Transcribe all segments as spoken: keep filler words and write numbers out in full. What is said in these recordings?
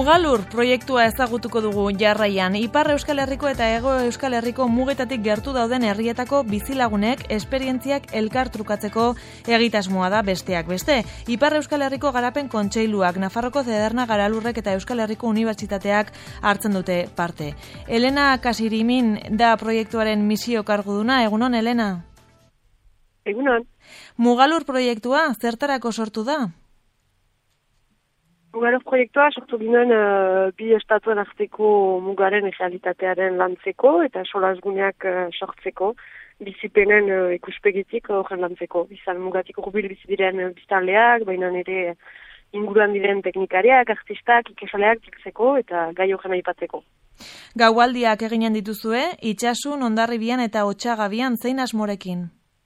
Mugalur proiektua ezagutuko dugu jarraian. Ipar Euskal Herriko eta Hego Euskal Herriko mugetatik gertu dauden herrietako bizilagunek esperientziak elkartrukatzeko egitasmoa da besteak beste. Ipar Euskal Herriko Garapen Kontseiluak, Nafarroko Zederna Garalurrek eta Euskal Herriko Unibertsitateak hartzen dute parte. Elena Kasirimin da proiektuaren misio karguduna. Egunon, Elena? Egunon. Mugalur proiektua zertarako sortu da? Mugalur proiektua sortu ginen uh, bi estatuen arteko mugaren errealitatearen lantzeko eta solazguneak uh, sortzeko, bizipenen uh, ikuspegitik horren lantzeko. Bizan mugatik urbil bizi diren biztanleak, baina ere inguruan diren teknikariak, artistak, ikesaleak biltzeko eta gai horren aipatzeko. Gaualdiak eginen dituzue, Itsasun, Hondarribian eta Otsagabian zein asmorekin?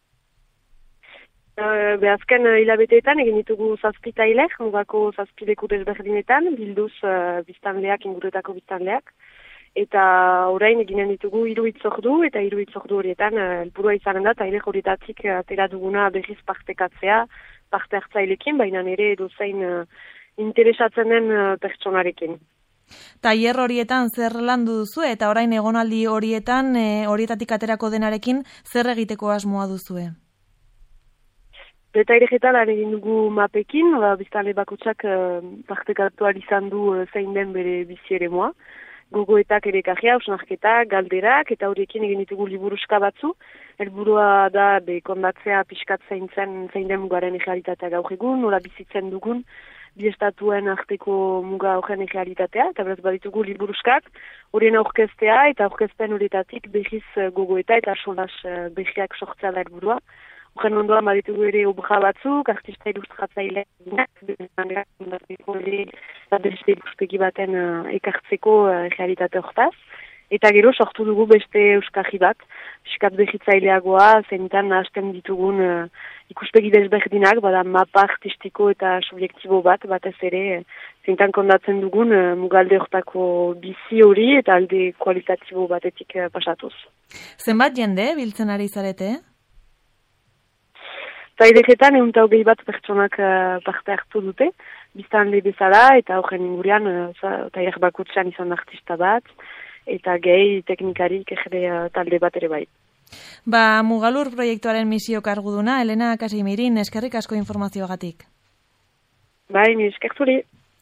Uh, Behazken uh, hilabeteetan egin ditugu zazpitailek, mugako zazpileku desberdinetan, bilduz uh, biztanleak, inguruetako biztanleak. Eta orain eginen ditugu hiru hitzordu, eta hiru hitzordu horietan uh, helburua izanen da, tailek horietatik uh, atera duguna berriz partekatzea, parte hartzailekin, baina nire dozein uh, interesatzen den uh, pertsonarekin. Tailer horietan zer landu duzu eta orain egonaldi horietan, e, horietatik aterako denarekin, zer egiteko asmoa duzue? Eta iregetan egin dugu mapekin, ba, biztanle bakotsak uh, partekatu izan du uh, zein den bere bizi ere moa. Gogoetak ere kajea, ausnarketak, galderak, eta horiekin egin ditugu liburuska batzu. Helburua da bekondatzea pixkat zein zen zein den mugaren egealitatea gaur egun, nola bizitzen dugun, bi estatuen arteko muga horren egealitatea, eta beraz baditugu liburuskak, horien aurkeztea eta aurkezpen horietatik behiz uh, gogoeta eta solas uh, behiak sortzea da helburua. Horren ondoan baditugu ere obra batzuk, artista ilustratzaile, beste ikuspegi baten uh, ekartzeko uh, realitate hortaz. Eta gero sortu dugu beste euskarri bat, piskat behitzaileagoa, zeintan hasten ditugun uh, ikuspegi desberdinak, bada mapa artistiko eta subjektibo bat, batez ere, zeintan kondatzen dugun uh, mugalde hortako bizi hori eta alde kualitatibo batetik uh, pasatuz. Zenbat jende biltzen ari zarete? Zaideketan egun hogei bat pertsonak uh, parte hartu dute, biztanle bezala eta horren ingurian uh, tailer bakutsean izan artista bat, eta gehi teknikarik ere uh, talde bat ere bai. Ba, Mugalur proiektuaren misio karguduna, Elena Kasimirin, eskerrik asko informazioagatik. Bai, ni eskerturi.